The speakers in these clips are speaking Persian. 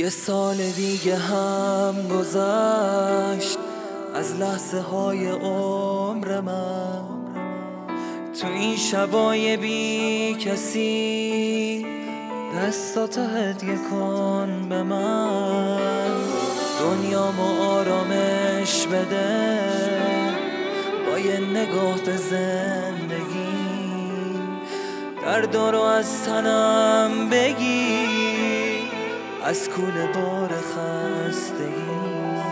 یه سال دیگه هم گذشت از لحظه های عمر من، تو این شبای بی کسی دستاتو هدیه کن به من. دنیامو آرامش بده با یه نگاه به زندگی، دردا رو از تنم بگیر از کوله بار خستگی.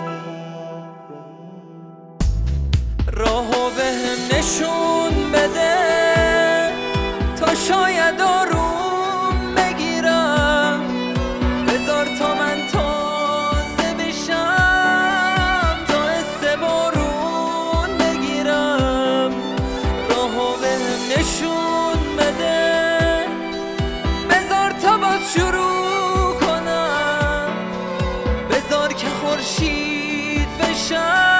راهو بهم نشون بده تا شاید آروم بگیرم، بذار تا من تازه بشم تا حس بارون بگیرم. راهو بهم نشون بده بذار تا باز شروع کنم، بذار که خورشید بشم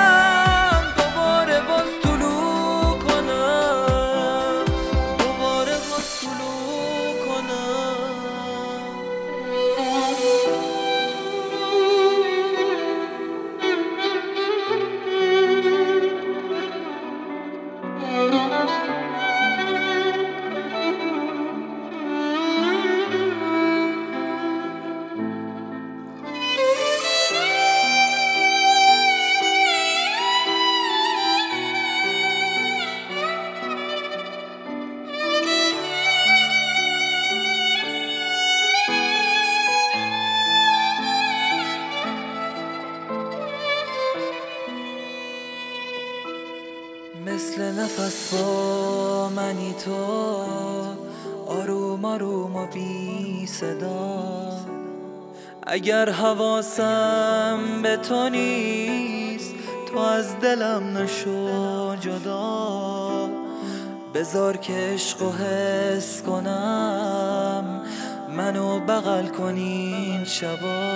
مثل نفس با منی تو، آروم آروم و بی صدا. اگر حواسم به تو نیست تو از دلم نشو جدا. بذار که عشقو حس کنم منو بغل کنین شبا.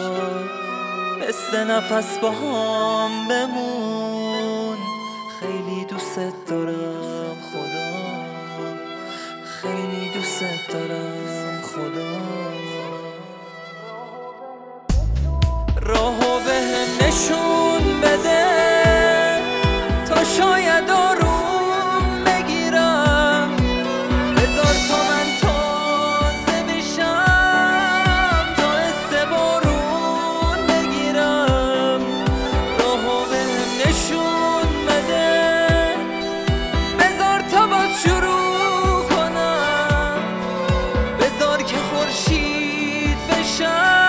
مثل نفس با هم بمون، خیلی دوست دارم خدا، خیلی دوست دارم خدا. راهو بهم نشون بده تا شاید آروم بگیرم، بذار تا من تازه بشم تا حس بارون بگیرم. راهو بهم نشون بده بذار تا باز شروع کنم، بذار که خورشید بشم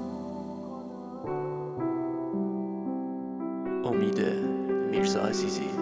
امید میرزا عزیزی.